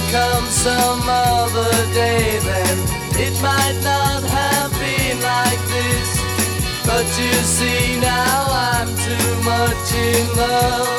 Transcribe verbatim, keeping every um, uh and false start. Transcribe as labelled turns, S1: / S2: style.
S1: come some other day, then it might not have been like this. But you see now I'm too much in love.